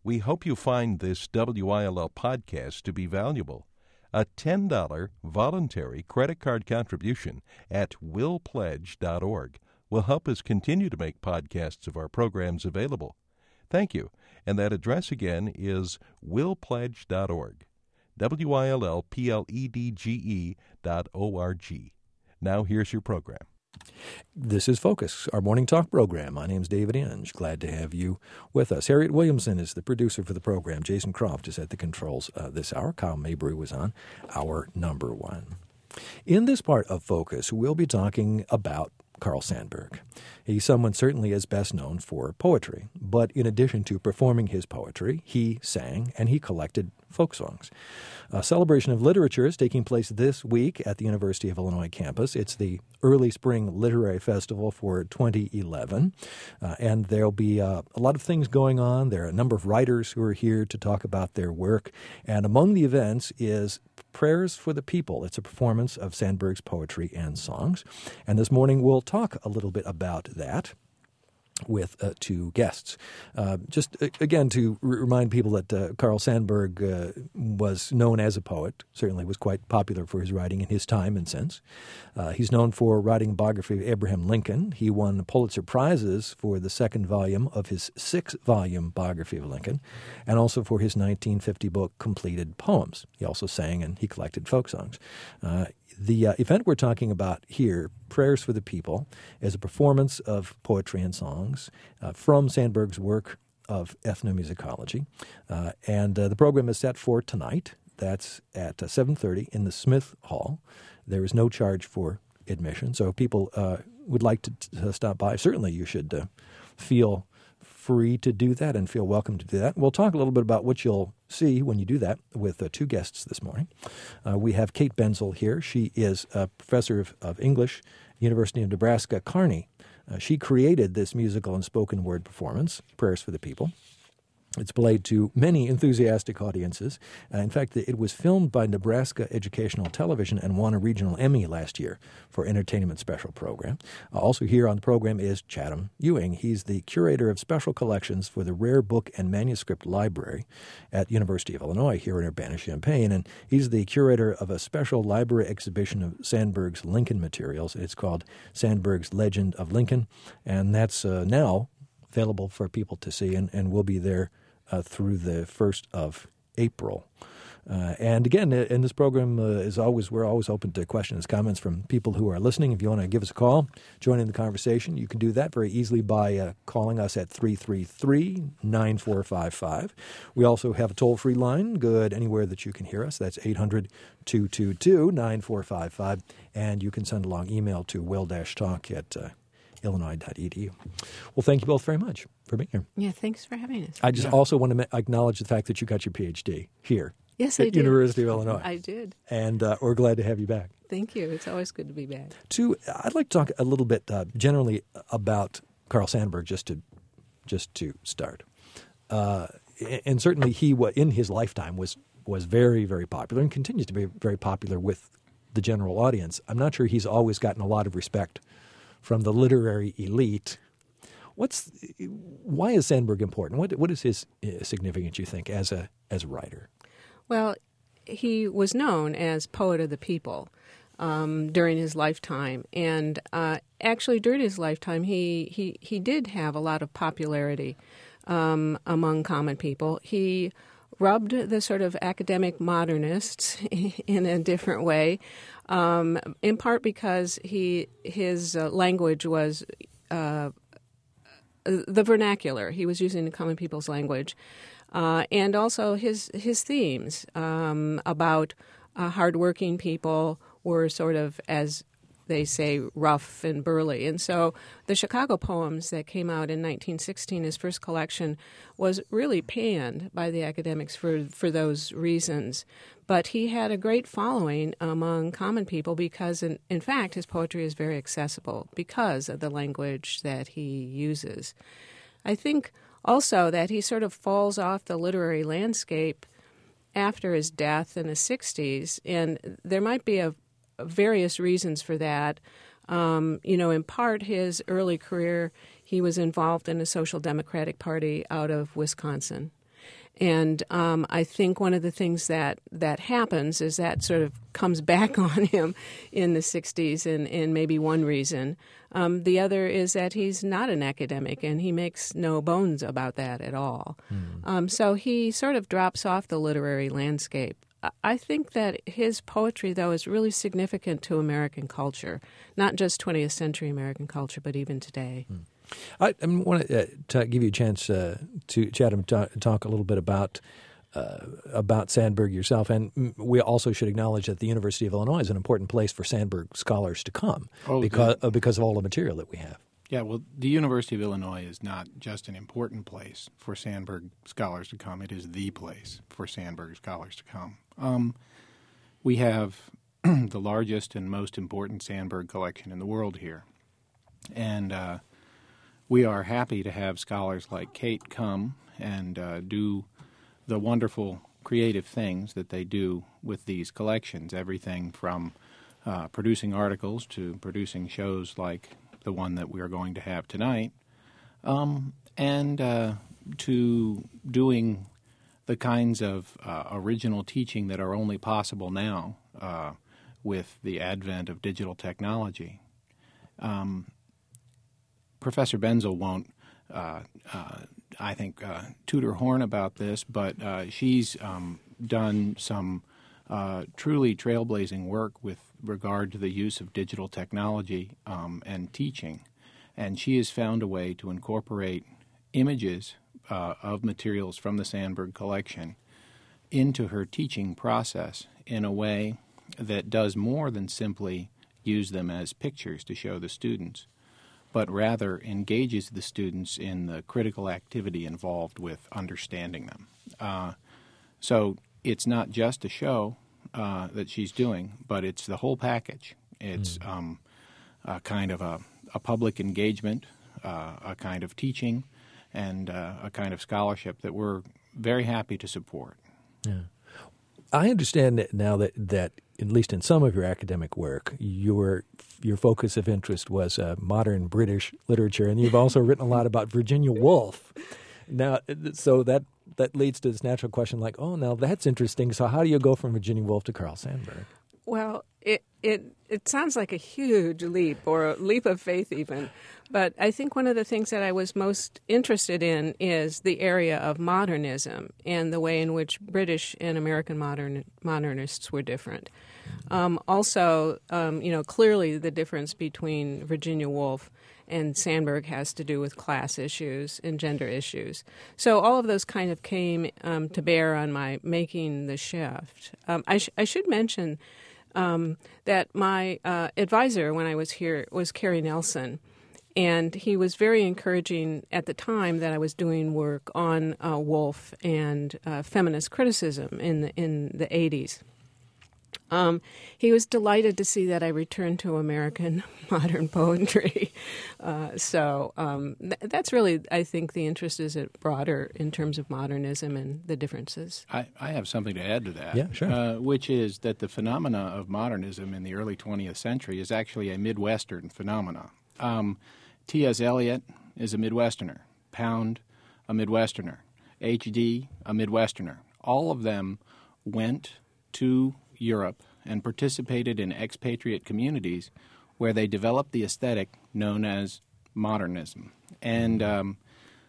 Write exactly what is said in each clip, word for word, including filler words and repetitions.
We hope you find this W I L L podcast to be valuable. A ten dollars voluntary credit card contribution at will pledge dot org will help us continue to make podcasts of our programs available. Thank you. And that address again is will pledge dot org. W I L L P L E D G E dot O R G. Now here's your program. This is Focus, our morning talk program. My name's David Inge. Glad to have you with us. Harriet Williamson is the producer for the program. Jason Croft is at the controls uh, this hour. Kyle Mabry was on our number one. In this part of Focus, we'll be talking about Carl Sandburg. He's someone certainly is best known for poetry, but in addition to performing his poetry, he sang and he collected folk songs. A celebration of literature is taking place this week at the University of Illinois campus. It's the Early Spring Literary Festival for twenty eleven, uh, and there'll be uh, a lot of things going on. There are a number of writers who are here to talk about their work, and among the events is Prayers for the People. It's a performance of Sandburg's poetry and songs, and this morning we'll talk a little bit about that with uh, two guests. Uh, just, uh, again, to r- remind people that uh, Carl Sandburg uh, was known as a poet, certainly was quite popular for his writing in his time and since. Uh, he's known for writing a biography of Abraham Lincoln. He won Pulitzer Prizes for the second volume of his six-volume biography of Lincoln, and also for his nineteen fifty book, Completed Poems. He also sang and he collected folk songs. Uh, The uh, event we're talking about here, Prayers for the People, is a performance of poetry and songs uh, from Sandburg's work of ethnomusicology. Uh, and uh, the program is set for tonight. That's at uh, seven thirty in the Smith Hall. There is no charge for admission. So if people uh, would like to, to stop by, certainly you should uh, feel free to do that and feel welcome to do that. We'll talk a little bit about what you'll see when you do that with uh, two guests this morning. Uh, we have Kate Benzel here. She is a professor of, of English, University of Nebraska, Kearney. Uh, she created this musical and spoken word performance, Prayers for the People. It's played to many enthusiastic audiences. Uh, in fact, it was filmed by Nebraska Educational Television and won a regional Emmy last year for Entertainment Special Program. Uh, also here on the program is Chatham Ewing. He's the curator of special collections for the Rare Book and Manuscript Library at University of Illinois here in Urbana-Champaign. And he's the curator of a special library exhibition of Sandburg's Lincoln materials. It's called Sandburg's Legend of Lincoln, and that's uh, now available for people to see, and, and will be there Uh, through the first of April. Uh, and again, in this program, uh, as always, we're always open to questions, comments from people who are listening. If you want to give us a call, join in the conversation, you can do that very easily by uh, calling us at three three three, nine four five five. We also have a toll-free line, good anywhere that you can hear us. That's eight hundred, two two two, nine four five five. And you can send along email to will-talk at uh, illinois dot e d u. Well, thank you both very much for being here. Yeah, thanks for having us. I just yeah. also want to ma- acknowledge the fact that you got your P H D here. Yes, at I did. University of Illinois. I did. And uh, we're glad to have you back. Thank you. It's always good to be back. Two, I'd like to talk a little bit uh, generally about Carl Sandburg just to just to start. Uh, and certainly he, in his lifetime, was was very, very popular and continues to be very popular with the general audience. I'm not sure he's always gotten a lot of respect from the literary elite. What's why is Sandburg important? What what is his significance, you think, as a as a writer? Well, he was known as poet of the people um, during his lifetime, and uh, actually during his lifetime, he he he did have a lot of popularity um, among common people. He rubbed the sort of academic modernists in a different way, um, in part because he his uh, language was uh, the vernacular. He was using the common people's language, uh, and also his his themes um, about uh, hardworking people were sort of, as they say, rough and burly. And so the Chicago poems that came out in nineteen sixteen, his first collection, was really panned by the academics for, for those reasons. But he had a great following among common people because, in, in fact, his poetry is very accessible because of the language that he uses. I think also that he sort of falls off the literary landscape after his death in the sixties, and there might be a various reasons for that. Um, you know, in part, his early career, he was involved in the Social Democratic Party out of Wisconsin. And um, I think one of the things that, that happens is that sort of comes back on him in the sixties, and, and maybe one reason. Um, the other is that he's not an academic, and he makes no bones about that at all. Mm. Um, so he sort of drops off the literary landscape. I think that his poetry, though, is really significant to American culture, not just twentieth century American culture, but even today. Mm. I, I want to, uh, to give you a chance uh, to chat and talk, talk a little bit about uh, about Sandburg yourself, and we also should acknowledge that the University of Illinois is an important place for Sandburg scholars to come oh, because uh, because of all the material that we have. Yeah, well, the University of Illinois is not just an important place for Sandburg scholars to come; it is the place for Sandburg scholars to come. Um, we have the largest and most important Sandburg collection in the world here, and uh, we are happy to have scholars like Kate come and uh, do the wonderful creative things that they do with these collections, everything from uh, producing articles to producing shows like the one that we are going to have tonight, um, and uh, to doing the kinds of uh, original teaching that are only possible now uh, with the advent of digital technology. Um, Professor Benzel won't, uh, uh, I think, uh, toot her horn about this, but uh, she's um, done some uh, truly trailblazing work with regard to the use of digital technology um, and teaching. And she has found a way to incorporate images uh, of materials from the Sandburg collection into her teaching process in a way that does more than simply use them as pictures to show the students, but rather engages the students in the critical activity involved with understanding them. Uh, so it's not just a show uh, that she's doing, but it's the whole package. It's mm. um, a kind of a, a public engagement, uh, a kind of teaching, and uh, a kind of scholarship that we're very happy to support. Yeah. I understand that now that, that at least in some of your academic work, your your focus of interest was uh, modern British literature, and you've also written a lot about Virginia Woolf. Now, so that that leads to this natural question, like, oh, now that's interesting. So how do you go from Virginia Woolf to Carl Sandburg? Well, it it it sounds like a huge leap, or a leap of faith even. But I think one of the things that I was most interested in is the area of modernism and the way in which British and American modern modernists were different. Um, also, um, you know, clearly the difference between Virginia Woolf and Sandburg has to do with class issues and gender issues. So all of those kind of came um, to bear on my making the shift. Um, I, sh- I should mention um, that my uh, advisor when I was here was Carrie Nelson. And he was very encouraging at the time that I was doing work on uh, Woolf and uh, feminist criticism in the, in the eighties. Um, he was delighted to see that I returned to American modern poetry. Uh, so um, th- that's really, I think, the interest is broader in terms of modernism and the differences. I, I have something to add to that, yeah, sure. uh, which is that the phenomena of modernism in the early twentieth century is actually a Midwestern phenomena. Um, T S. Eliot is a Midwesterner. Pound, a Midwesterner. H D, a Midwesterner. All of them went to Europe and participated in expatriate communities where they developed the aesthetic known as modernism. And um,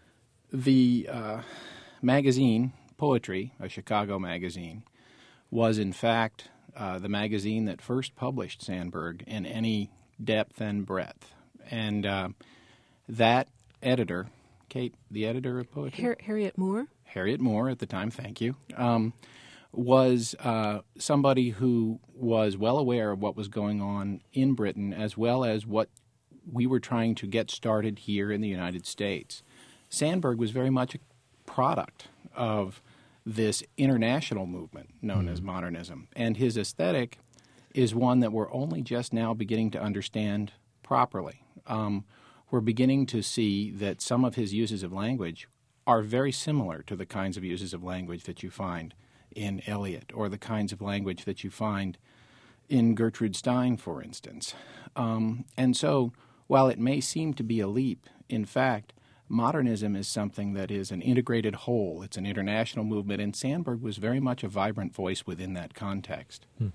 the uh, magazine, Poetry, a Chicago magazine, was in fact uh, the magazine that first published Sandburg in any depth and breadth. And uh, that editor, Kate, the editor of Poetry? Har- Harriet Moore? Harriet Moore at the time, thank you, um, was uh, somebody who was well aware of what was going on in Britain as well as what we were trying to get started here in the United States. Sandburg was very much a product of this international movement known mm-hmm. as modernism. And his aesthetic is one that we're only just now beginning to understand properly. Um, we're beginning to see that some of his uses of language are very similar to the kinds of uses of language that you find in Eliot or the kinds of language that you find in Gertrude Stein, for instance. Um, and so while it may seem to be a leap, in fact, Modernism is something that is an integrated whole. It's an international movement, and Sandburg was very much a vibrant voice within that context. Hmm.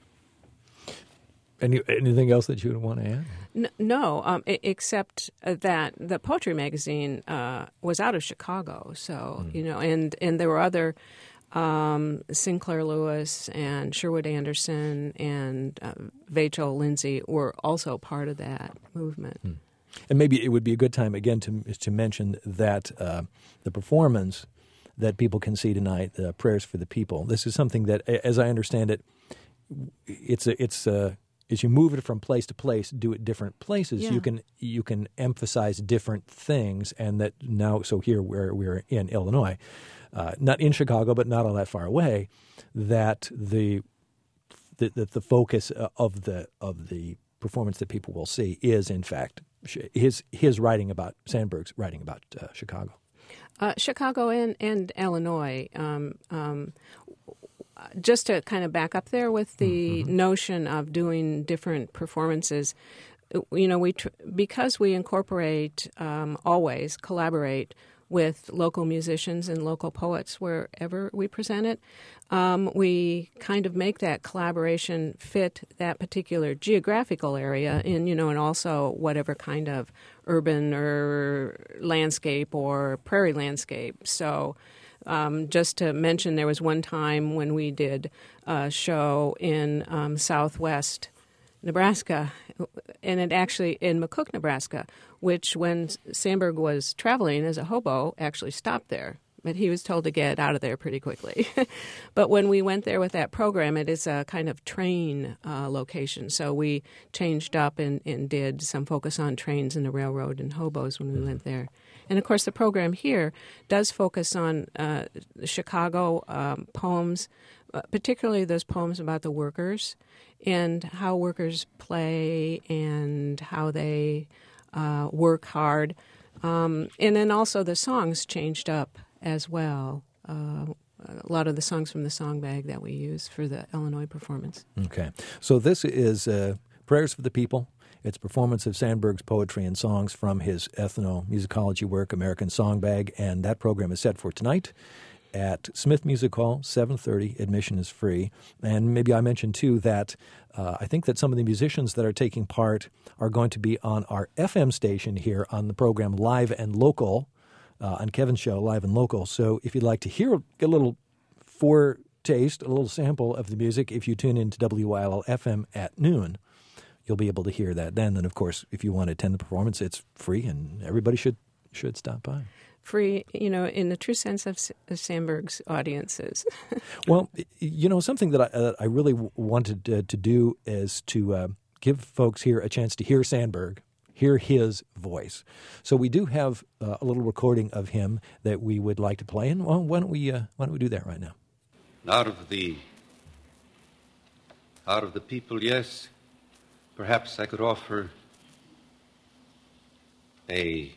Any, anything else that you would want to add? N- no, um, I- except that the Poetry magazine uh, was out of Chicago, so mm. you know, and, and there were other um, Sinclair Lewis and Sherwood Anderson and uh, Vachel Lindsay were also part of that movement. Mm. And maybe it would be a good time again to to mention that uh, the performance that people can see tonight, uh, Prayers for the People. This is something that, as I understand it, it's a, it's a, as you move it from place to place, do it different places. Yeah. You can you can emphasize different things, and that now. So here we're we're in Illinois, uh, not in Chicago, but not all that far away. That the that the, the focus of the of the performance that people will see is in fact his his writing about Sandburg's writing about uh, Chicago. Uh, Chicago and, and Illinois. Um, um, just to kind of back up there with the mm-hmm. notion of doing different performances, you know, we tr- because we incorporate um, always collaborate with local musicians and local poets wherever we present it, um, we kind of make that collaboration fit that particular geographical area in, you know, and also whatever kind of urban or landscape or prairie landscape. So um, just to mention, there was one time when we did a show in um, southwest Nebraska, and it actually in McCook, Nebraska, which when Sandburg was traveling as a hobo, actually stopped there. But he was told to get out of there pretty quickly. But when we went there with that program, it is a kind of train uh, location. So we changed up and, and did some focus on trains and the railroad and hobos when we went there. And, of course, the program here does focus on uh, Chicago um, poems, uh, particularly those poems about the workers and how workers play and how they uh, work hard. Um, and then also the songs changed up as well. Uh, a lot of the songs from the song bag that we use for the Illinois performance. Okay. So this is uh, Prayers for the People. It's a performance of Sandburg's poetry and songs from his ethnomusicology work, American Song Bag, and that program is set for tonight at Smith Music Hall, seven thirty. Admission is free. And maybe I mentioned, too, that uh, I think that some of the musicians that are taking part are going to be on our F M station here on the program Live and Local, uh, on Kevin's show, Live and Local. So if you'd like to hear, get a little foretaste, a little sample of the music, if you tune in to W I L L F M at noon, you'll be able to hear that then. And, of course, if you want to attend the performance, it's free, and everybody should should stop by. Free, you know, in the true sense of, of Sandburg's audiences. Well, you know, something that I, uh, I really w- wanted to, to do is to uh, give folks here a chance to hear Sandburg, hear his voice. So we do have uh, a little recording of him that we would like to play, and well, why don't we uh, why don't we do that right now? Out of the out of the people, yes. Perhaps I could offer a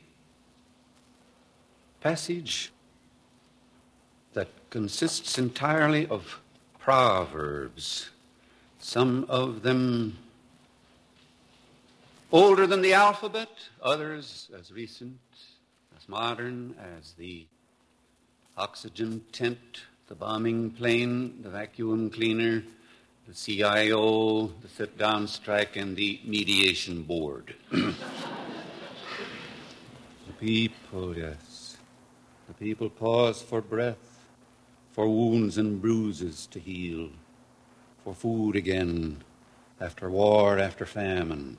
passage that consists entirely of proverbs, some of them older than the alphabet, others as recent, as modern as the oxygen tent, the bombing plane, the vacuum cleaner, the C I O, the sit-down strike, and the mediation board. The people, yes. The people pause for breath, for wounds and bruises to heal, for food again, after war, after famine.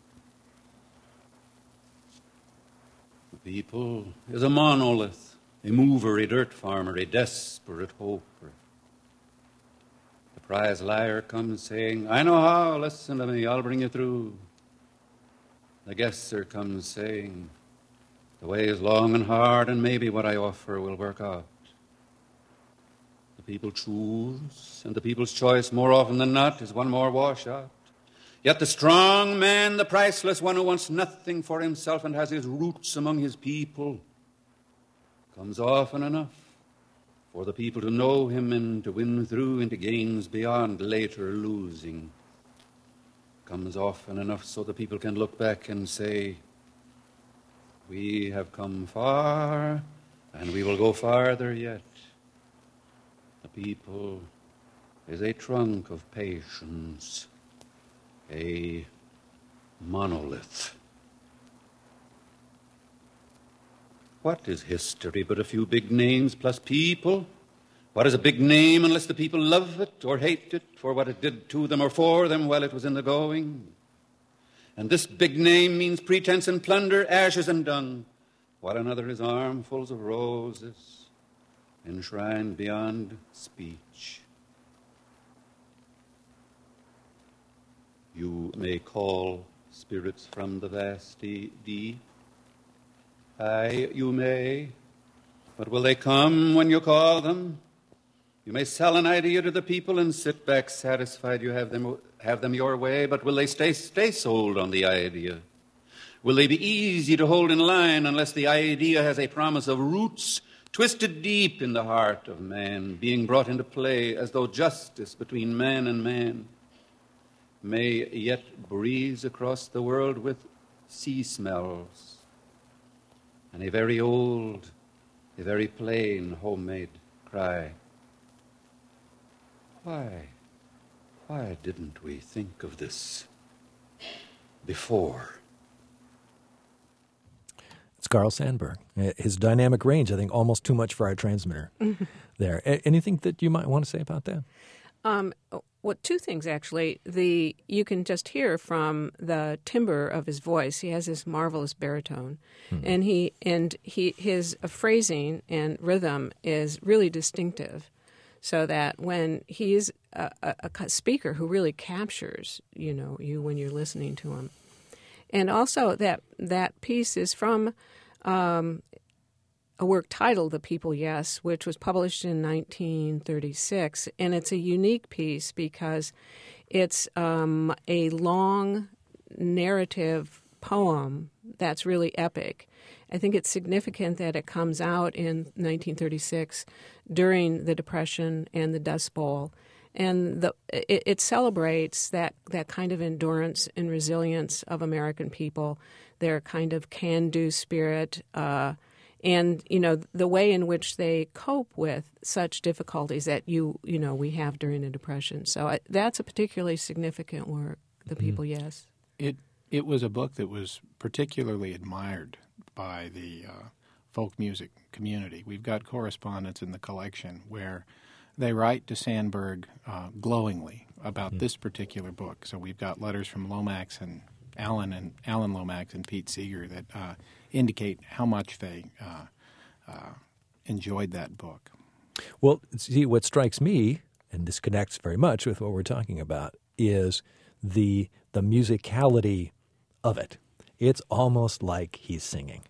The people is a monolith, a mover, a dirt farmer, a desperate hoper. The prize liar comes saying, I know how, listen to me, I'll bring you through. The guesser comes saying, the way is long and hard, and maybe what I offer will work out. The people choose, and the people's choice more often than not is one more washout. Yet the strong man, the priceless one who wants nothing for himself and has his roots among his people, comes often enough for the people to know him and to win through into gains beyond later losing. Comes often enough so the people can look back and say, We have come far, and we will go farther yet. The people is a trunk of patience, a monolith. What is history but a few big names plus people? What is a big name unless the people love it or hate it for what it did to them or for them while it was in the going? And this big name means pretense and plunder, ashes and dung, while another is armfuls of roses, enshrined beyond speech. You may call spirits from the vasty deep. Aye, you may, but will they come when you call them? You may sell an idea to the people and sit back satisfied you have them have them your way, but will they stay stay sold on the idea? Will they be easy to hold in line unless the idea has a promise of roots twisted deep in the heart of man, being brought into play as though justice between man and man may yet breeze across the world with sea smells and a very old, a very plain homemade cry. Why, why didn't we think of this before? It's Carl Sandburg. His dynamic range, I think, almost too much for our transmitter there. A- anything that you might want to say about that? Um, well, two things, actually. The you can just hear from the timbre of his voice. He has this marvelous baritone, hmm. and he and he his phrasing and rhythm is really distinctive. So that when he's a, a, a speaker who really captures, you know, you when you're listening to him, and also that that piece is from um, a work titled "The People Yes," which was published in nineteen thirty-six, and it's a unique piece because it's um, a long narrative poem that's really epic. I think it's significant that it comes out in nineteen thirty-six during the Depression and the Dust Bowl, and the, it, it celebrates that, that kind of endurance and resilience of American people, their kind of can-do spirit, uh, and you know the way in which they cope with such difficulties that you you know we have during the Depression. So I, that's a particularly significant work. The People mm-hmm. Yes. It it was a book that was particularly admired by the uh, folk music community. We've got correspondence in the collection where they write to Sandburg uh, glowingly about mm. this particular book. So we've got letters from Lomax and Alan and Alan Lomax and Pete Seeger that uh, indicate how much they uh, uh, enjoyed that book. Well, see, what strikes me, and this connects very much with what we're talking about, is the the musicality of it. It's almost like he's singing.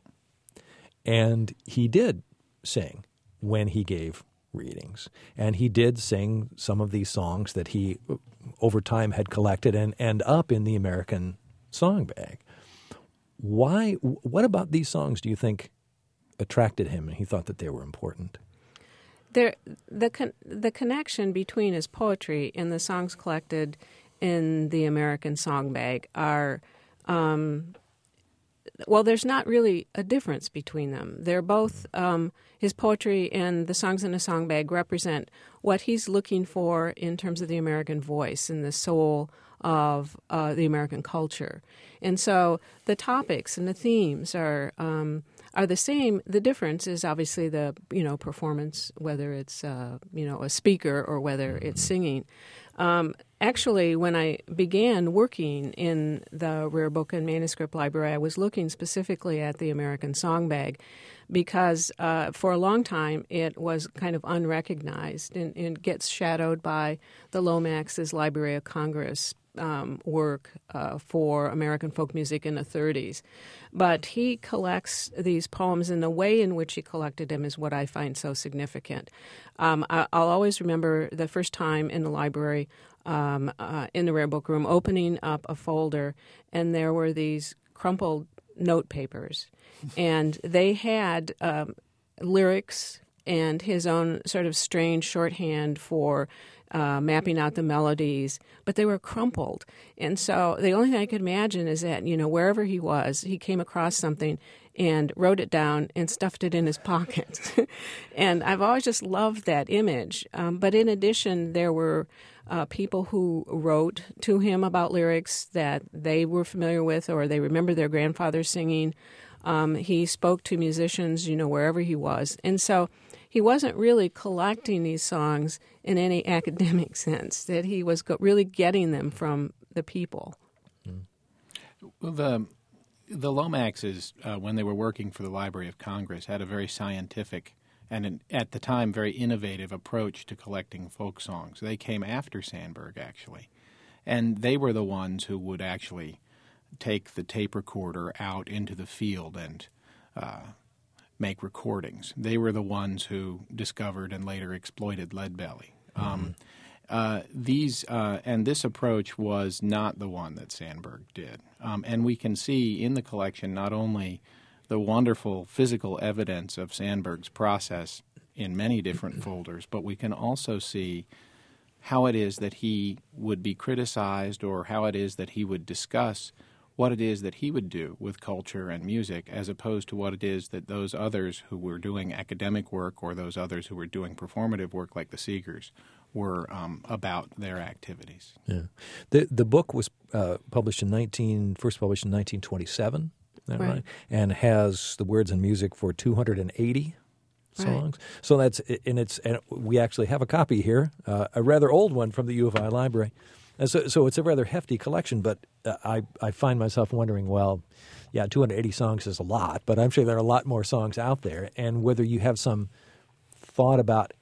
And he did sing when he gave readings. And he did sing some of these songs that he, over time, had collected and end up in the American Song Bag. Why? What about these songs do you think attracted him and he thought that they were important? There, the con- the connection between his poetry and the songs collected in the American Song Bag are... Um, Well, there's not really a difference between them. They're both, um, his poetry and the songs in a song bag represent what he's looking for in terms of the American voice and the soul of uh, the American culture. And so the topics and the themes are um, are the same. The difference is obviously the, you know, performance, whether it's, uh, you know, a speaker or whether it's singing. Um, actually, when I began working in the Rare Book and Manuscript Library, I was looking specifically at the American Song Bag because uh, for a long time it was kind of unrecognized and, and gets shadowed by the Lomax's Library of Congress um, work uh, for American folk music in the thirties. But he collects these poems, and the way in which he collected them is what I find so significant. Um, I, I'll always remember the first time in the library, um, uh, in the Rare Book Room, opening up a folder, and there were these crumpled note papers, and they had um, lyrics and his own sort of strange shorthand for uh, mapping out the melodies, but they were crumpled. And so the only thing I could imagine is that, you know, wherever he was, he came across something, and wrote it down and stuffed it in his pocket. And I've always just loved that image. Um, but in addition, there were uh, people who wrote to him about lyrics that they were familiar with or they remember their grandfather singing. Um, he spoke to musicians, you know, wherever he was. And so he wasn't really collecting these songs in any academic sense, that he was go- really getting them from the people. Well, the the Lomaxes, uh, when they were working for the Library of Congress, had a very scientific and, an, at the time, very innovative approach to collecting folk songs. They came after Sandburg, actually, and they were the ones who would actually take the tape recorder out into the field and uh, make recordings. They were the ones who discovered and later exploited Leadbelly. Mm-hmm. Um, Uh, these uh, and this approach was not the one that Sandburg did, um, and we can see in the collection not only the wonderful physical evidence of Sandburg's process in many different folders, but we can also see how it is that he would be criticized or how it is that he would discuss what it is that he would do with culture and music as opposed to what it is that those others who were doing academic work or those others who were doing performative work like the Seegers were um, about their activities. Yeah, the the book was uh, published in nineteen first published in nineteen twenty-seven, is that right? right? And has the words and music for two hundred eighty songs. Right. So that's and it's and we actually have a copy here, uh, a rather old one from the U of I library. And so so it's a rather hefty collection. But uh, I I find myself wondering, well, yeah, two hundred eighty songs is a lot, but I'm sure there are a lot more songs out there, and whether you have some thought about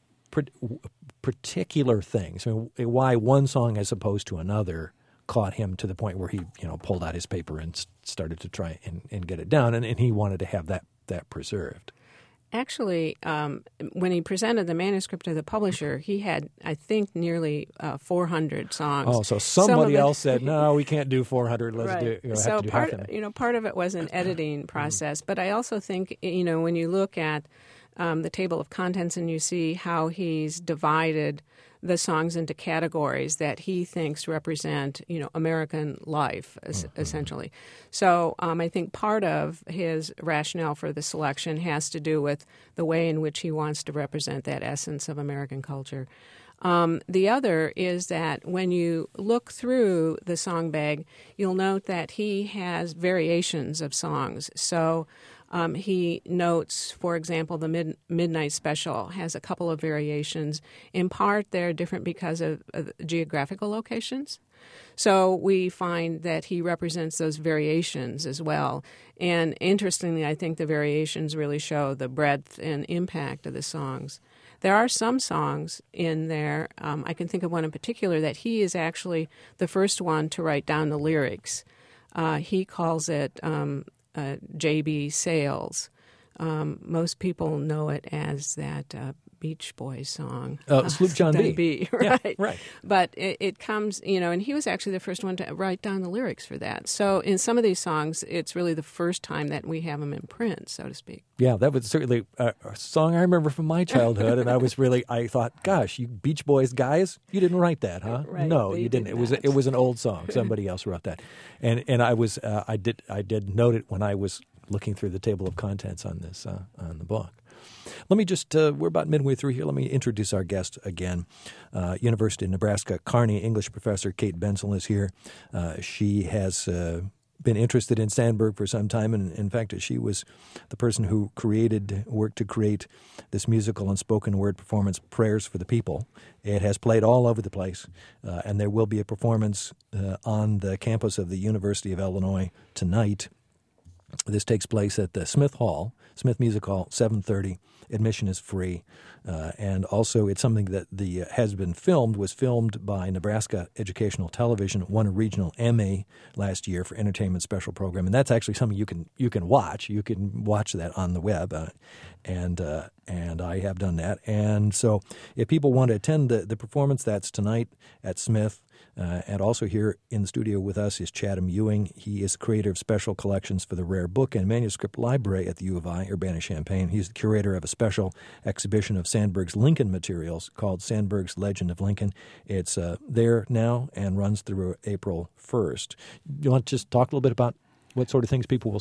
particular things. I mean, why one song as opposed to another caught him to the point where he, you know, pulled out his paper and started to try and, and get it down, and, and he wanted to have that, that preserved. Actually, um, when he presented the manuscript to the publisher, he had, I think, nearly uh, four hundred songs. Oh, so somebody Some else said, "No, we can't do four hundred. Let's right. do, you know, so have to do part, half of it." you know, part of it was an editing process, but I also think, you know, when you look at um, the table of contents and you see how he's divided the songs into categories that he thinks represent, you know, American life, es- mm-hmm. essentially. So um, I think part of his rationale for the selection has to do with the way in which he wants to represent that essence of American culture. Um, the other is that when you look through the song bag, you'll note that he has variations of songs. So Um, he notes, for example, the mid- Midnight Special has a couple of variations. In part, they're different because of, of geographical locations. So we find that he represents those variations as well. And interestingly, I think the variations really show the breadth and impact of the songs. There are some songs in there, um, I can think of one in particular, that he is actually the first one to write down the lyrics. Uh, he calls it um, uh, J B Sales. Um, most people know it as that uh, Beach Boys song. Uh, Sloop John B. B. Right. Yeah, right. But it, it comes, you know, and he was actually the first one to write down the lyrics for that. So in some of these songs, it's really the first time that we have them in print, so to speak. Yeah, that was certainly a, a song I remember from my childhood, and I was really, I thought, gosh, you Beach Boys guys, you didn't write that, huh? Right, no, you you didn't. did It was not. it was an old song. Somebody else wrote that, and and I was uh, I did I did note it when I was looking through the table of contents on this uh, on the book. Let me just, uh, we're about midway through here. Let me introduce our guest again. Uh, University of Nebraska Kearney English professor Kate Bensel is here. Uh, she has uh, been interested in Sandburg for some time, and in fact, she was the person who created, worked to create this musical and spoken word performance, Prayers for the People. It has played all over the place, uh, and there will be a performance uh, on the campus of the University of Illinois tonight. This takes place at the Smith Hall, Smith Music Hall, seven thirty. Admission is free, uh, and also it's something that the uh, has been filmed, was filmed by Nebraska Educational Television, won a regional M A last year for entertainment special program, and that's actually something you can you can watch. You can watch that on the web, uh, and uh, and I have done that. And so if people want to attend the, the performance, that's tonight at Smith. Uh, and also here in the studio with us is Chatham Ewing. He is creator of special collections for the Rare Book and Manuscript Library at the U of I, Urbana-Champaign. He's the curator of a special exhibition of Sandburg's Lincoln materials called Sandburg's Legend of Lincoln. It's uh, there now and runs through April first. You want to just talk a little bit about what sort of things people will see?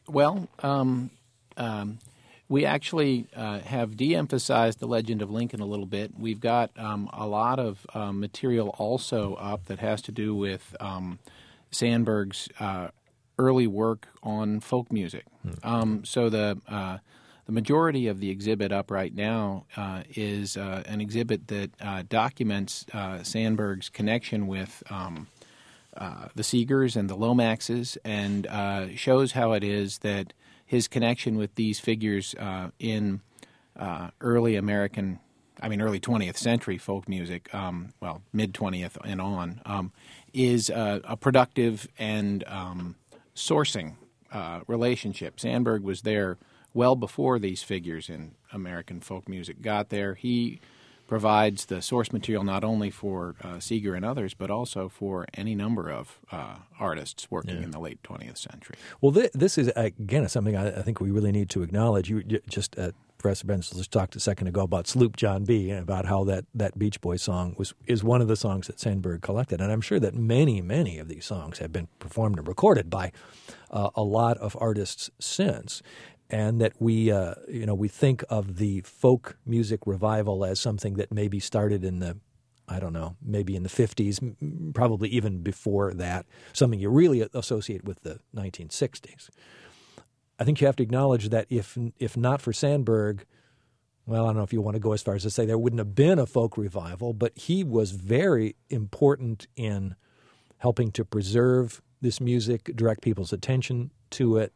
Well, um, um, we actually uh, have de-emphasized the legend of Lincoln a little bit. We've got um, a lot of uh, material also up that has to do with um, Sandburg's uh, early work on folk music. Mm-hmm. Um, so the uh, the majority of the exhibit up right now uh, is uh, an exhibit that uh, documents uh, Sandburg's connection with um, uh, the Seegers and the Lomaxes, and uh, shows how it is that his connection with these figures uh, in uh, early American, I mean early twentieth century folk music, um, well, mid-twentieth and on, um, is uh, a productive and um, sourcing uh, relationship. Sandburg was there well before these figures in American folk music got there. He provides the source material not only for uh, Seeger and others, but also for any number of uh, artists working yeah. in the late twentieth century. Well, th- this is, again, something I, I think we really need to acknowledge. You, you just uh, Professor Benzel just talked a second ago about Sloop John B. and about how that, that Beach Boys song was is one of the songs that Sandburg collected. And I'm sure that many, many of these songs have been performed and recorded by uh, a lot of artists since. And that we, uh, you know, we think of the folk music revival as something that maybe started in the, I don't know, maybe in the fifties, probably even before that, something you really associate with the nineteen sixties. I think you have to acknowledge that if if not for Sandburg, well, I don't know if you want to go as far as to say there wouldn't have been a folk revival, but he was very important in helping to preserve this music, direct people's attention to it,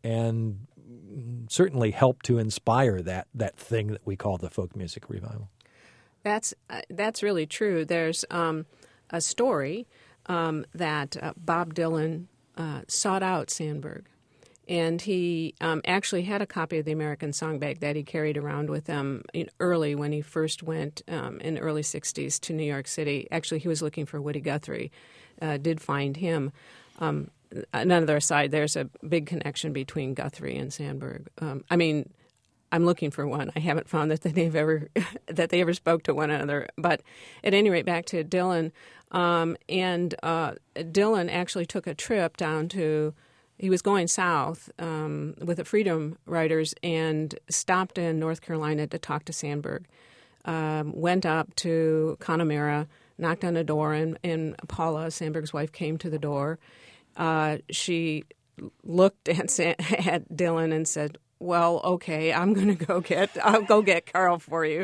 and certainly helped to inspire that that thing that we call the folk music revival. That's uh, that's really true. There's um, a story um, that uh, Bob Dylan uh, sought out Sandburg, and he um, actually had a copy of the American Songbag that he carried around with him in early when he first went um, in the early sixties to New York City. Actually, he was looking for Woody Guthrie, uh, did find him. Um, Another aside, there's a big connection between Guthrie and Sandburg. Um, I mean, I'm looking for one. I haven't found that they've ever that they ever spoke to one another. But at any rate, back to Dylan. Um, and uh, Dylan actually took a trip down to. He was going south um, with the Freedom Riders and stopped in North Carolina to talk to Sandburg. Um, went up to Connemara, knocked on a door, and, and Paula, Sandburg's wife, came to the door. Uh, she looked at, at Dylan and said, well, okay, I'm going to go get, I'll go get Carl for you.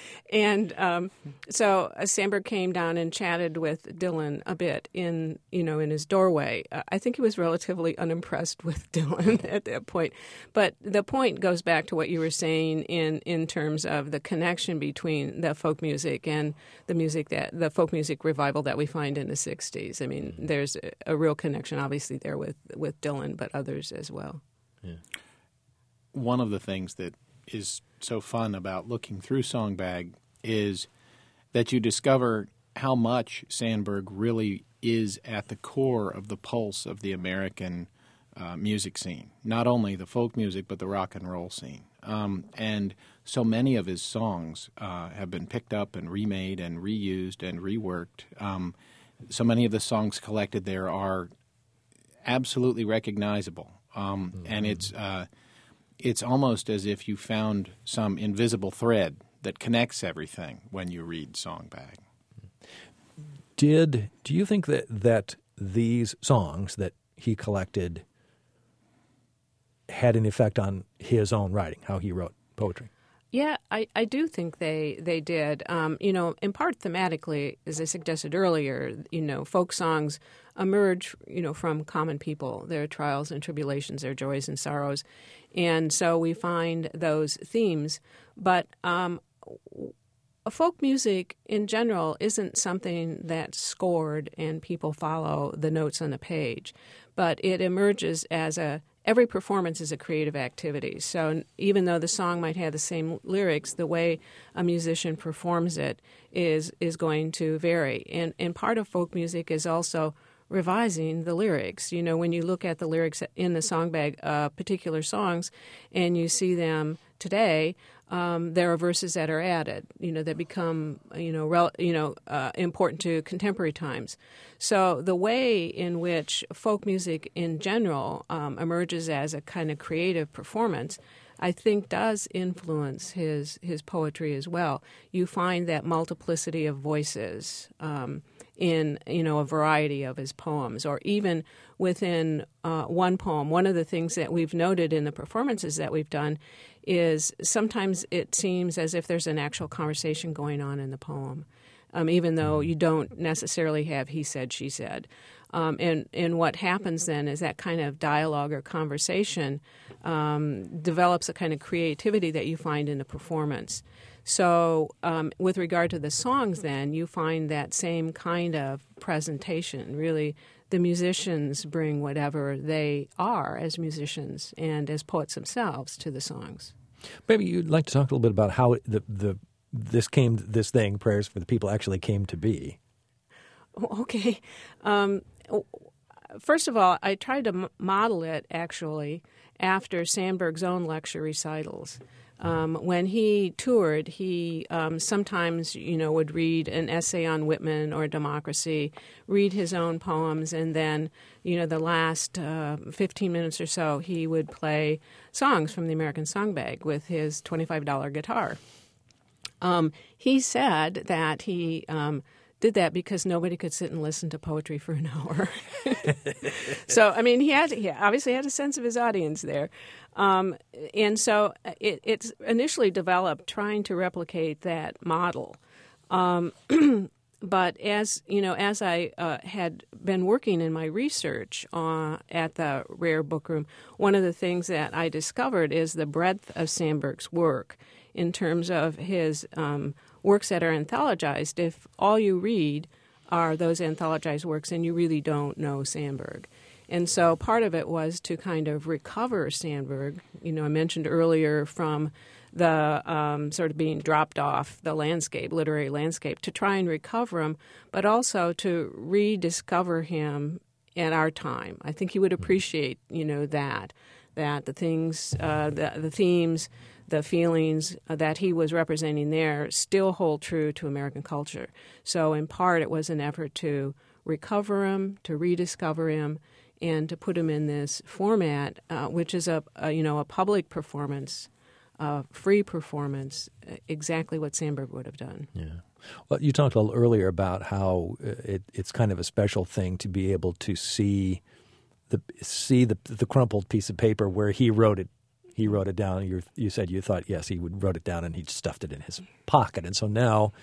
And um, so uh, Sandburg came down and chatted with Dylan a bit in, you know, in his doorway. Uh, I think he was relatively unimpressed with Dylan at that point. But the point goes back to what you were saying in, in terms of the connection between the folk music and the music that, the folk music revival that we find in the sixties. I mean, there's a, a real connection, obviously, there with, with Dylan, but others as well. Yeah. One of the things that is so fun about looking through Songbag is that you discover how much Sandburg really is at the core of the pulse of the American uh, music scene, not only the folk music but the rock and roll scene. Um, and so many of his songs uh, have been picked up and remade and reused and reworked. Um, so many of the songs collected there are absolutely recognizable, um, mm-hmm. and it's uh, it's almost as if you found some invisible thread that connects everything when you read Songbag. Did do you think that that these songs that he collected had an effect on his own writing, how he wrote poetry? Yeah, I, I do think they they did. Um, you know, in part thematically, as I suggested earlier, you know, folk songs emerge, you know, from common people, their trials and tribulations, their joys and sorrows. And so we find those themes. But um, folk music in general isn't something that's scored and people follow the notes on the page. But it emerges as a every performance is a creative activity. So even though the song might have the same lyrics, the way a musician performs it is is going to vary. And and part of folk music is also revising the lyrics. You know, when you look at the lyrics in the song bag, uh, particular songs, and you see them today, um, there are verses that are added, you know, that become, you know, rel- you know, uh, important to contemporary times. So the way in which folk music in general um, emerges as a kind of creative performance, I think, does influence his his poetry as well. You find that multiplicity of voices um, in, you know, a variety of his poems, or even within uh, one poem. One of the things that we've noted in the performances that we've done is sometimes it seems as if there's an actual conversation going on in the poem, um, even though you don't necessarily have he said, she said. Um, and, and what happens then is that kind of dialogue or conversation um, develops a kind of creativity that you find in the performance. So um, with regard to the songs then, you find that same kind of presentation. Really, the musicians bring whatever they are as musicians and as poets themselves to the songs. Maybe you'd like to talk a little bit about how the the this came this thing, Prayers for the People, actually came to be. Okay. Um, first of all, I tried to m- model it, actually, after Sandburg's own lecture recitals. Um, when he toured, he um, sometimes, you know, would read an essay on Whitman or democracy, read his own poems, and then, you know, the last uh, fifteen minutes or so, he would play songs from the American Songbag with his twenty-five dollars guitar. Um, he said that he um, did that because nobody could sit and listen to poetry for an hour. So, I mean, he had he obviously had a sense of his audience there. Um, and so it, it's initially developed trying to replicate that model. Um, but as, you know, as I uh, had been working in my research uh, at the Rare Book Room, one of the things that I discovered is the breadth of Sandburg's work in terms of his um, works that are anthologized. If all you read are those anthologized works, and you really don't know Sandburg. And so part of it was to kind of recover Sandburg. You know, I mentioned earlier from the um, sort of being dropped off the landscape, literary landscape, to try and recover him, but also to rediscover him at our time. I think he would appreciate, you know, that, that the things, uh, the, the themes, the feelings that he was representing there still hold true to American culture. So in part, it was an effort to recover him, to rediscover him, and to put him in this format, uh, which is a, a you know a public performance, a free performance, exactly what Sandburg would have done. Yeah. Well, you talked a little earlier about how it, it's kind of a special thing to be able to see the see the the crumpled piece of paper where he wrote it. He wrote it down. You you said you thought yes, he would wrote it down and he stuffed it in his pocket, and so now.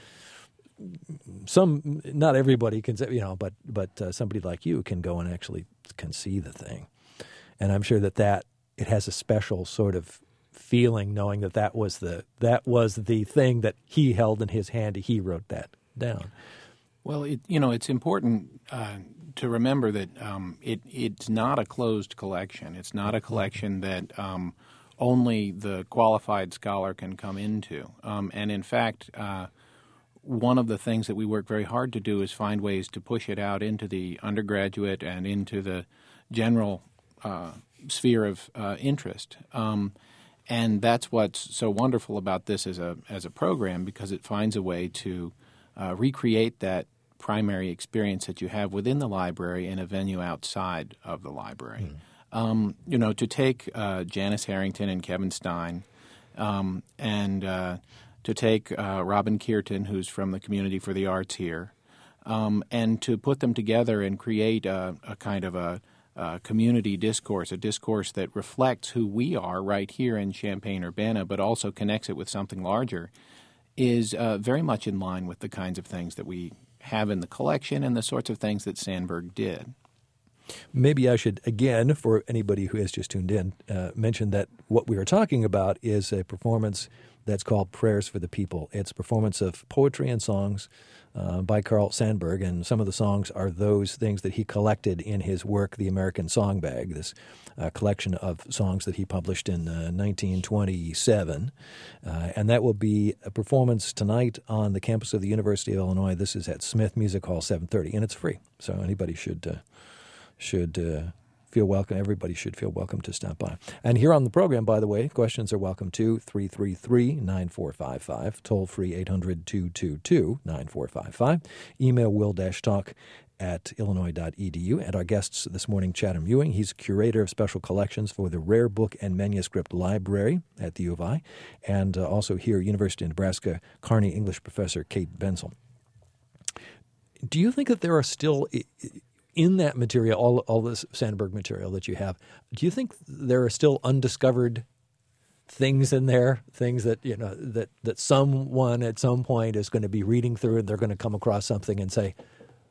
Some, not everybody can, you know, but but uh, somebody like you can go and actually can see the thing, and I'm sure that that it has a special sort of feeling knowing that that was the that was the thing that he held in his hand. He wrote that down. Well, it, you know, it's important uh, to remember that um, it it's not a closed collection. It's not a collection that um, only the qualified scholar can come into, um, and in fact. Uh, One of the things that we work very hard to do is find ways to push it out into the undergraduate and into the general uh, sphere of uh, interest. Um, and that's what's so wonderful about this as a as a program, because it finds a way to uh, recreate that primary experience that you have within the library in a venue outside of the library. Mm. Um, you know, to take uh, Janice Harrington and Kevin Stein um, and uh, to take uh, Robin Keirton, who's from the Community for the Arts here, um, and to put them together and create a, a kind of a, a community discourse, a discourse that reflects who we are right here in Champaign-Urbana, but also connects it with something larger, is uh, very much in line with the kinds of things that we have in the collection and the sorts of things that Sandburg did. Maybe I should, again, for anybody who has just tuned in, uh, mention that what we are talking about is a performance that's called Prayers for the People. It's a performance of poetry and songs uh, by Carl Sandburg, and some of the songs are those things that he collected in his work, The American Song Bag, this uh, collection of songs that he published in uh, nineteen twenty-seven. Uh, and that will be a performance tonight on the campus of the University of Illinois. This is at Smith Music Hall, seven thirty, and it's free, so anybody should uh, should uh, feel welcome. Everybody should feel welcome to stop by. And here on the program, by the way, questions are welcome to three three three, nine four five five, toll-free eight hundred, two two two, nine four five five. Email will-talk at illinois dot e d u. And our guests this morning, Chatham Ewing. He's curator of special collections for the Rare Book and Manuscript Library at the U of I. And uh, also here, University of Nebraska, Kearney English professor Kate Benzel. Do you think that there are still, in that material, all, all this Sandburg material that you have, do you think there are still undiscovered things in there, things that, you know, that, that someone at some point is going to be reading through and they're going to come across something and say,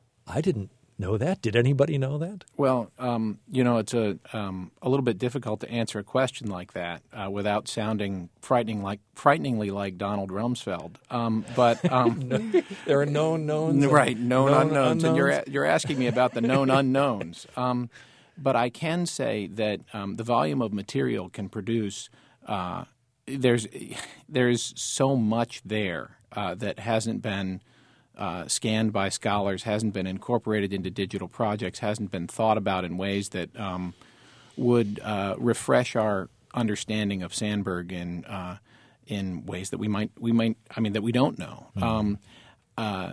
I didn't know that. Did anybody know that? Well, um, you know, it's a um, a little bit difficult to answer a question like that uh, without sounding frightening like frighteningly like Donald Rumsfeld. Um, but um, no, there are known knowns, right? Known, known unknowns, unknowns, and you're you're asking me about the known unknowns. Um, but I can say that um, the volume of material can produce. Uh, there's there's so much there uh, that hasn't been. Uh, scanned by scholars, hasn't been incorporated into digital projects, hasn't been thought about in ways that um, would uh, refresh our understanding of Sandburg in uh, in ways that we might we might I mean that we don't know. Mm-hmm. Um, uh,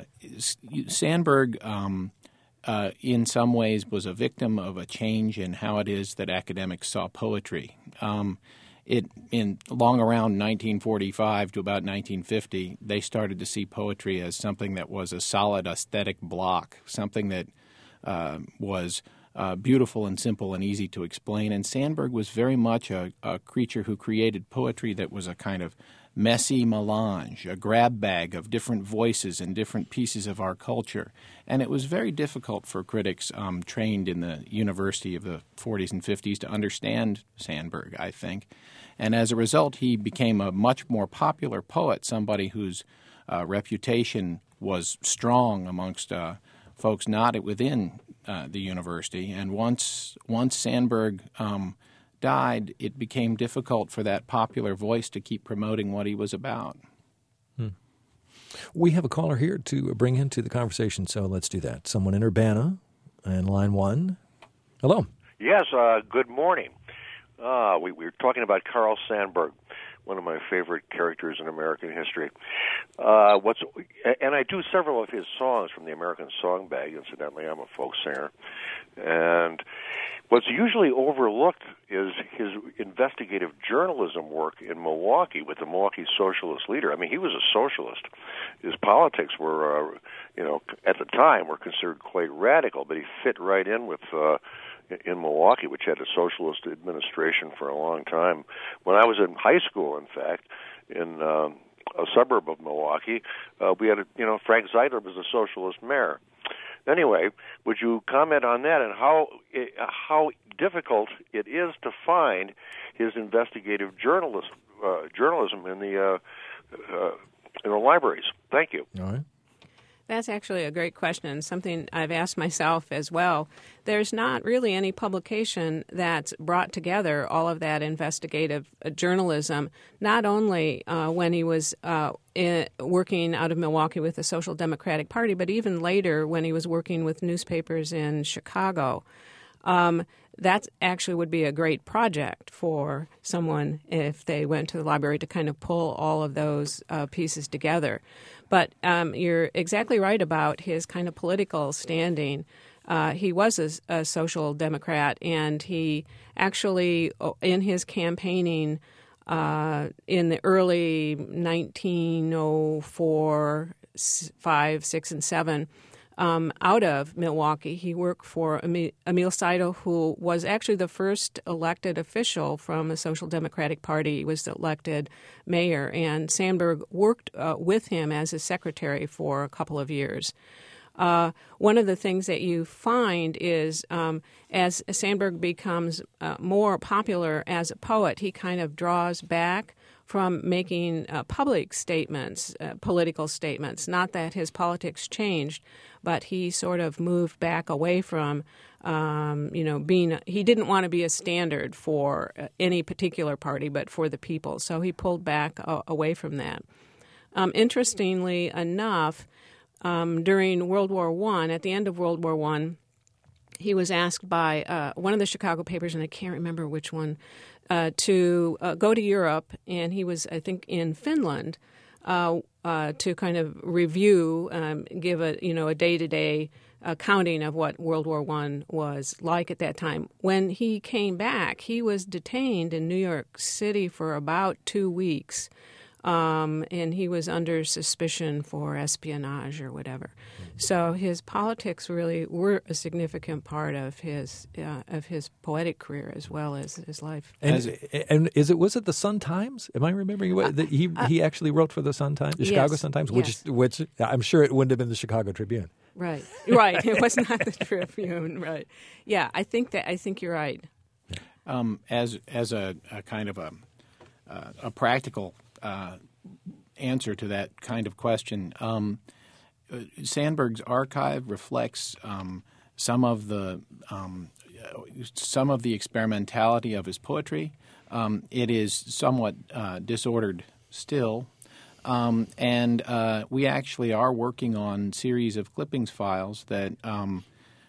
Sandburg, um, uh, in some ways, was a victim of a change in how it is that academics saw poetry. Um, It in long around nineteen forty-five to about nineteen fifty, they started to see poetry as something that was a solid aesthetic block, something that uh, was uh, beautiful and simple and easy to explain. And Sandburg was very much a, a creature who created poetry that was a kind of messy melange, a grab bag of different voices and different pieces of our culture. And it was very difficult for critics um, trained in the university of the forties and fifties to understand Sandburg, I think. And as a result, he became a much more popular poet, somebody whose uh, reputation was strong amongst uh, folks not within uh, the university. And once once Sandburg um, died, it became difficult for that popular voice to keep promoting what he was about. Hmm. We have a caller here to bring into the conversation, so let's do that. Someone in Urbana, and line one. Hello. Yes, uh, good morning. Uh, we, we were talking about Carl Sandburg, one of my favorite characters in American history. Uh, what's and I do several of his songs from the American Song Bag. Incidentally, I'm a folk singer. And what's usually overlooked is his investigative journalism work in Milwaukee with the Milwaukee Socialist leader. I mean, he was a socialist. His politics were, uh, you know, at the time were considered quite radical, but he fit right in with uh, in Milwaukee, which had a socialist administration for a long time. When I was in high school, in fact, in uh, a suburb of Milwaukee, uh, we had, a, you know, Frank Zeidler was a socialist mayor. Anyway, would you comment on that and how how difficult it is to find his investigative journalist, uh, journalism in the uh, uh, in the libraries? Thank you. All right. That's actually a great question, and something I've asked myself as well. There's not really any publication that's brought together all of that investigative journalism, not only uh, when he was uh, in, working out of Milwaukee with the Social Democratic Party, but even later when he was working with newspapers in Chicago. Um, that actually would be a great project for someone if they went to the library to kind of pull all of those uh, pieces together. But um, you're exactly right about his kind of political standing. Uh, he was a, a social democrat, and he actually, in his campaigning uh, in the early nineteen oh four, five, six, and seven, Um, out of Milwaukee, he worked for Emil Seidel, who was actually the first elected official from the Social Democratic Party. He was elected mayor, and Sandburg worked uh, with him as his secretary for a couple of years. Uh, one of the things that you find is um, as Sandburg becomes uh, more popular as a poet, he kind of draws back from making uh, public statements, uh, political statements. Not that his politics changed, but he sort of moved back away from, um, you know, being. He didn't want to be a standard for any particular party, but for the people. So he pulled back uh, away from that. Um, interestingly enough, um, during World War One, at the end of World War One, he was asked by uh, one of the Chicago papers, and I can't remember which one, uh, to uh, go to Europe, and he was, I think, in Finland uh, uh, to kind of review, um, give a you know a day-to-day accounting of what World War One was like at that time. When he came back, he was detained in New York City for about two weeks. Um, and he was under suspicion for espionage or whatever. So his politics really were a significant part of his uh, of his poetic career as well as his life. And, and is it was it the Sun Times? Am I remembering what, that he uh, he actually wrote for the Sun Times, the yes, Chicago Sun Times, which yes. which I'm sure it wouldn't have been the Chicago Tribune. Right, right. It was not the Tribune. Right. Yeah, I think that I think you're right. Um, as as a, a kind of a uh, a practical. Uh, answer to that kind of question. Um, Sandburg's archive reflects um, some of the um, some of the experimentality of his poetry. Um, it is somewhat uh, disordered still, um, and uh, we actually are working on a series of clippings files that um,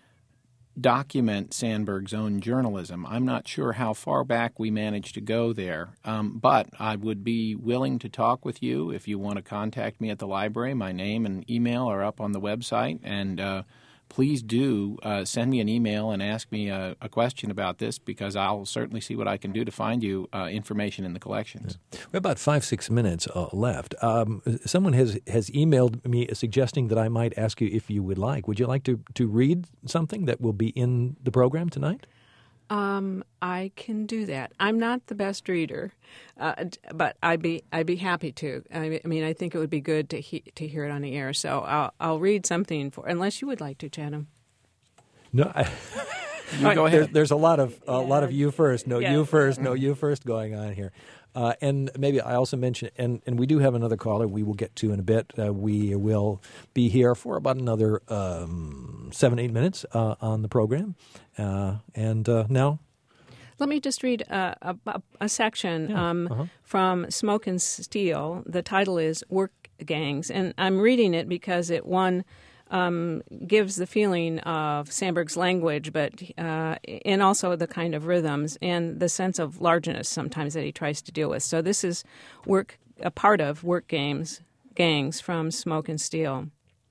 document Sandburg's own journalism. I'm not sure how far back we managed to go there, um, but I would be willing to talk with you if you want to contact me at the library. My name and email are up on the website, and uh, please do uh, send me an email and ask me a, a question about this, because I'll certainly see what I can do to find you uh, information in the collections. Yeah. We have about five, six minutes uh, left. Um, someone has, has emailed me suggesting that I might ask you if you would like. Would you like to, to read something that will be in the program tonight? Um, I can do that. I'm not the best reader, uh, but I'd be I'd be happy to. I mean, I think it would be good to he, to hear it on the air. So I'll I'll read something for. Unless you would like to, Chatham. No, I, you go ahead. There, there's a lot of a yeah. lot of you first. No, yeah. you first. No, you first going on here. Uh, and maybe I also mention, and, and we do have another caller we will get to in a bit. Uh, we will be here for about another um, seven, eight minutes uh, on the program. Uh, and uh, now? Let me just read a, a, a section yeah. um, uh-huh. from Smoke and Steel. The title is Work Gangs, and I'm reading it because it, one, Um, gives the feeling of Sandburg's language, but uh, and also the kind of rhythms and the sense of largeness sometimes that he tries to deal with. So this is work a part of Work Games Gangs from Smoke and Steel.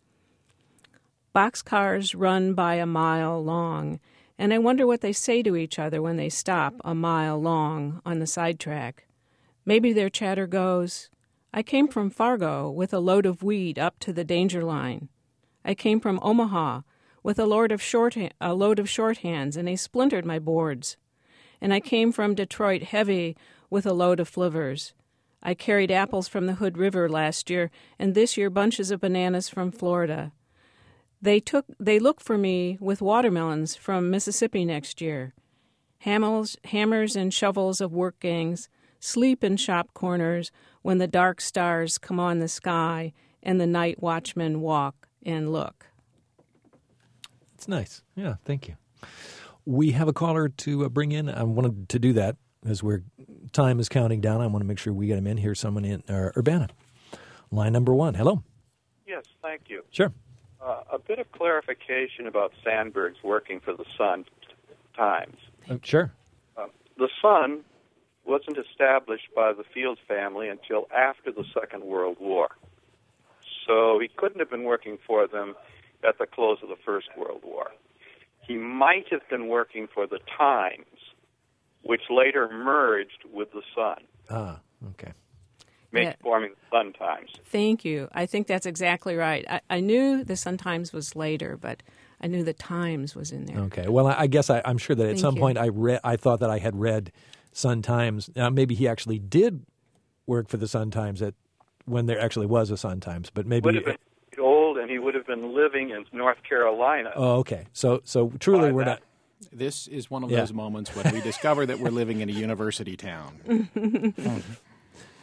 Boxcars run by a mile long, and I wonder what they say to each other when they stop a mile long on the sidetrack. Maybe their chatter goes, "I came from Fargo with a load of weed up to the danger line. I came from Omaha with a load of shorthand, a load of shorthands, and they splintered my boards. And I came from Detroit heavy with a load of flivvers. I carried apples from the Hood River last year, and this year bunches of bananas from Florida. They took, they look for me with watermelons from Mississippi next year. Hammers, hammers and shovels of work gangs sleep in shop corners when the dark stars come on the sky and the night watchmen walk and look." It's nice. Yeah, thank you. We have a caller to uh, bring in. I wanted to do that as we're time is counting down. I want to make sure we get him in. Here's someone in uh, Urbana. Line number one. Hello. Yes, thank you. Sure. Uh, a bit of clarification about Sandburg's working for the Sun Times. Uh, sure. Uh, the Sun wasn't established by the Fields family until after the Second World War. So he couldn't have been working for them at the close of the First World War. He might have been working for the Times, which later merged with the Sun. Ah, okay. Make, Yeah. forming the Sun Times. Thank you. I think that's exactly right. I, I knew the Sun Times was later, but I knew the Times was in there. Okay. Well, I, I guess I, I'm sure that at Thank some you. point I read. I thought that I had read Sun Times. Now, maybe he actually did work for the Sun Times at when there actually was a Sun Times, but maybe Would have been old, and he would have been living in North Carolina. Oh, okay. So, so truly, By we're that. not. This is one of Yeah. those moments when we discover that we're living in a university town.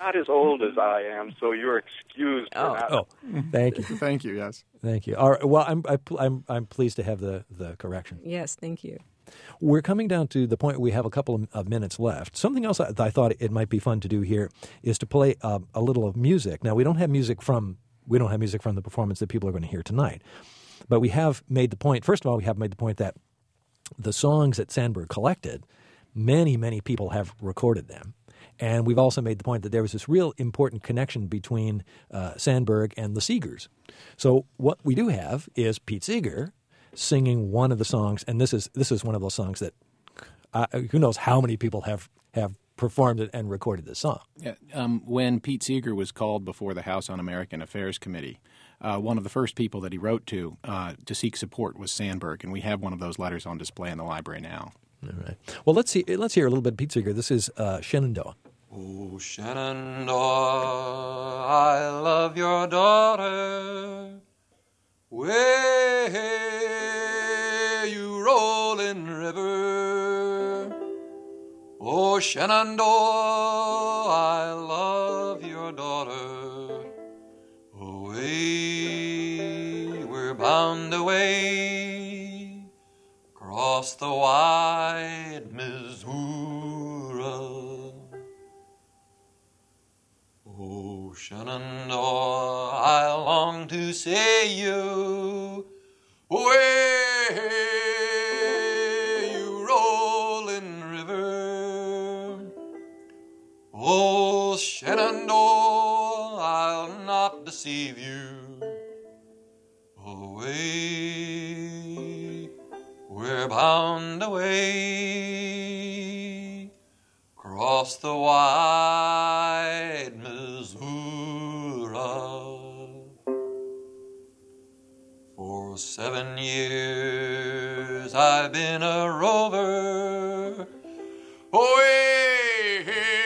not as old as I am, so you're excused. For Oh. not Oh, thank you. Thank you, yes. Thank you. All right, well, I'm, I, I'm, I'm pleased to have the, the correction. Yes, thank you. We're coming down to the point where we have a couple of, of minutes left. Something else I, I thought it might be fun to do here is to play uh, a little of music. Now, we don't have music from we don't have music from the performance that people are going to hear tonight, but we have made the point. First of all, we have made the point that the songs that Sandberg collected, many, many people have recorded them. And we've also made the point that there was this real important connection between uh, Sandberg and the Seegers. So what we do have is Pete Seeger singing one of the songs, and this is this is one of those songs that uh, who knows how many people have, have performed it and recorded this song. Yeah, um, when Pete Seeger was called before the House Un-American Affairs Committee, uh, one of the first people that he wrote to uh, to seek support was Sandberg, and we have one of those letters on display in the library now. All right. Well, let's see. Let's hear a little bit of Pete Seeger. This is uh, Shenandoah. Oh, Shenandoah, I love your daughter. Way you rolling river. Oh, Shenandoah, I love your daughter. Away, we're bound away across the wide Missouri. Oh, Shenandoah, I long to see you. Way you rolling river. Oh, Shenandoah, I'll not deceive you. Away, we're bound away across the wide Missouri. For seven years I've been a rover. Away,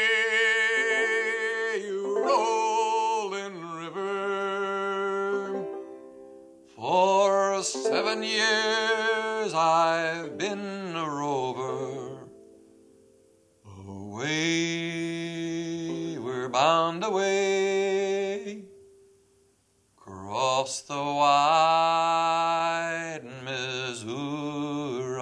you rolling river. For seven years I've been a rover. Away, we're bound away across the wide Missouri.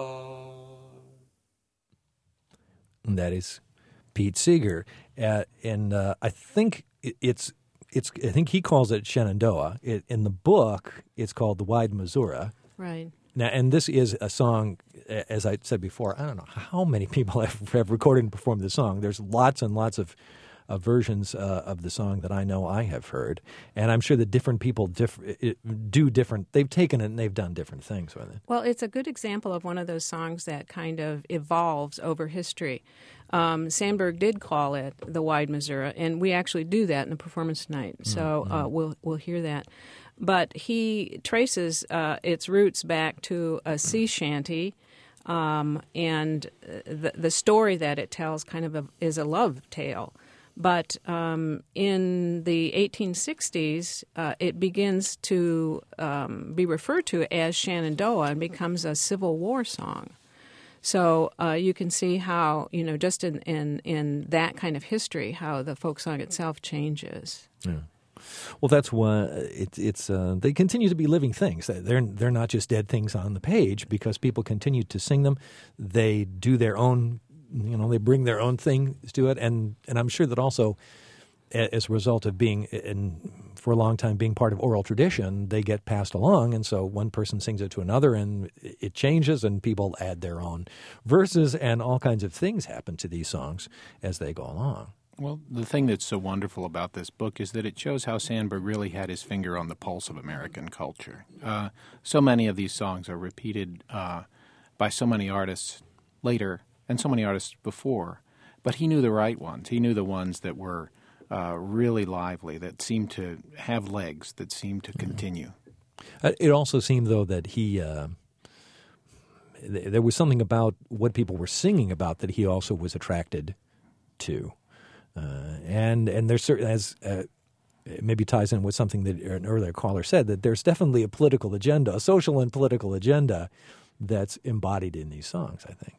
And that is Pete Seeger, uh, and uh, I think it, it's it's. I think he calls it Shenandoah. It, in the book, it's called The Wide Missouri. Right. Now, and this is a song, as I said before, I don't know how many people have, have recorded and performed this song. There's lots and lots of, of versions uh, of the song that I know I have heard. And I'm sure that different people diff- do different, they've taken it and they've done different things with it. Well, it's a good example of one of those songs that kind of evolves over history. Um, Sandberg did call it the Wide Missouri, and we actually do that in the performance tonight. So Mm-hmm. uh, we'll we'll hear that. But he traces uh, its roots back to a sea shanty, um, and the, the story that it tells kind of a, is a love tale. But um, in the eighteen sixties, uh, it begins to um, be referred to as Shenandoah and becomes a Civil War song. So uh, you can see how, you know, just in, in, in that kind of history, how the folk song itself changes. Yeah. Well, that's why it, it's uh, they continue to be living things. They're they're not just dead things on the page because people continue to sing them. They do their own, you know, they bring their own things to it, and and I'm sure that also, as a result of being in for a long time being part of oral tradition, they get passed along, and so one person sings it to another, and it changes, and people add their own verses, and all kinds of things happen to these songs as they go along. Well, the thing that's so wonderful about this book is that it shows how Sandberg really had his finger on the pulse of American culture. Uh, so many of these songs are repeated uh, by so many artists later and so many artists before, but he knew the right ones. He knew the ones that were uh, really lively, that seemed to have legs, that seemed to continue. It also seemed, though, that he uh, th- there was something about what people were singing about that he also was attracted to. Uh, and and there's certain, as uh, it maybe ties in with something that an earlier caller said, that there's definitely a political agenda, a social and political agenda that's embodied in these songs, I think.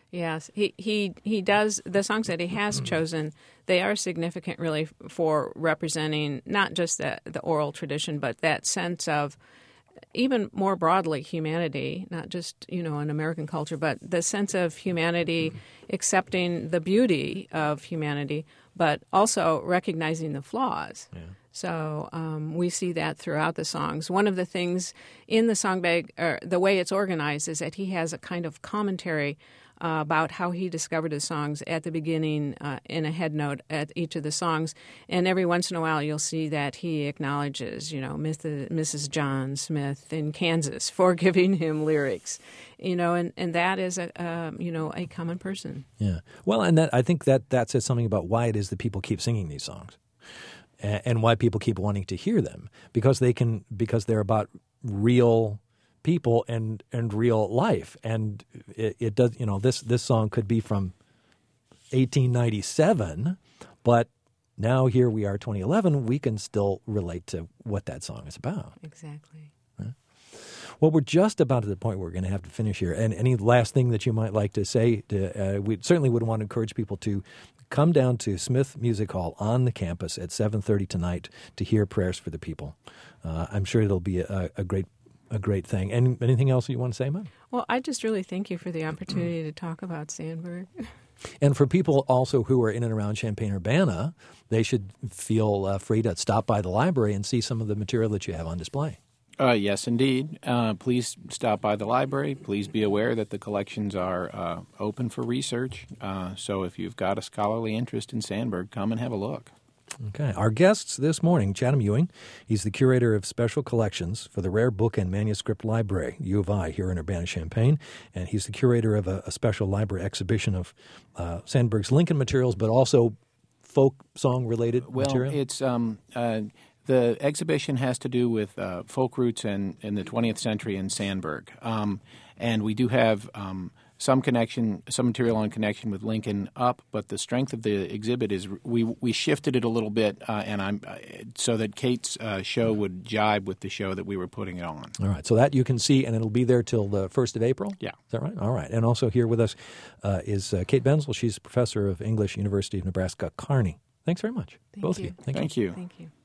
Yes, he, he he does. The songs that he has chosen, they are significant really for representing not just the, the oral tradition, but that sense of even more broadly humanity, not just, you know, an American culture, but the sense of humanity, accepting the beauty of humanity, but also recognizing the flaws. Yeah. So um, we see that throughout the songs. One of the things in the song bag, or the way it's organized, is that he has a kind of commentary Uh, about how he discovered his songs at the beginning uh, in a head note at each of the songs. And every once in a while you'll see that he acknowledges, you know, Missus John Smith in Kansas for giving him lyrics, you know, and, and that is, a um, you know, a common person. Yeah. Well, and that I think that that says something about why it is that people keep singing these songs and, and why people keep wanting to hear them, because they can, because they're about real people and, and real life. And it, it does, you know, this, this song could be from eighteen ninety-seven, but now here we are, twenty eleven, we can still relate to what that song is about. Exactly. Huh? Well, we're just about at the point where we're going to have to finish here. And any last thing that you might like to say? To, uh, we certainly would want to encourage people to come down to Smith Music Hall on the campus at seven thirty tonight to hear Prayers for the People. Uh, I'm sure it'll be a, a great A great thing. And anything else you want to say, Mom? Well, I just really thank you for the opportunity to talk about Sandburg. And for people also who are in and around Champaign-Urbana, they should feel uh, free to stop by the library and see some of the material that you have on display. Uh, yes, indeed. Uh, please stop by the library. Please be aware that the collections are uh, open for research. Uh, so if you've got a scholarly interest in Sandburg, come and have a look. Okay. Our guests this morning, Chatham Ewing. He's the curator of special collections for the Rare Book and Manuscript Library, U of I, here in Urbana-Champaign. And he's the curator of a, a special library exhibition of uh, Sandburg's Lincoln materials, but also folk song-related well, material. Well, it's um, uh, the exhibition has to do with uh, folk roots in, in the twentieth century in Sandburg. Um, and we do have um, some connection, some material on connection with Lincoln up, but the strength of the exhibit is we we shifted it a little bit, uh, and I'm uh, so that Kate's uh, show would jibe with the show that we were putting it on. All right, so that you can see, and it'll be there till the first of April? Yeah. Is that right? All right, and also here with us uh, is uh, Kate Benzel. She's a professor of English, University of Nebraska, Kearney. Thanks very much, Thank both you. of you. Thank, Thank you. you. Thank you.